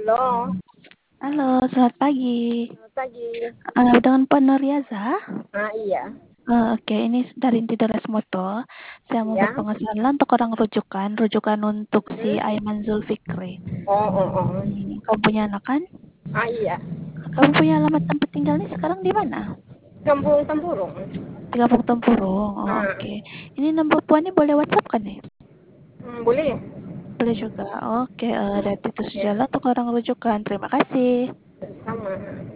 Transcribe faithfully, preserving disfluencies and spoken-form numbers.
Halo. Halo, selamat pagi. Selamat pagi. Uh, dengan Pak Nuryaza? Ah, iya. Uh, Oke, okay. Ini dari Tidores Moto. Saya mau Iya. berpenghasilan untuk orang rujukan, rujukan untuk si Hmm. Aiman Zulfikri. Oh, oh, oh. Hmm, kamu punya anak kan? Ah, iya. Kamu punya alamat tempat tinggalnya sekarang di mana? Kampung Tempurung. Di Kampung Tempurung. Oh, Ah. Oke. Okay. Ini nomor puannya boleh WhatsApp kan nih? Hmm, boleh. Boleh juga. Oke, okay. uh, dari itu Ya. sajalah untuk orang rujukan. Terima kasih. Sama.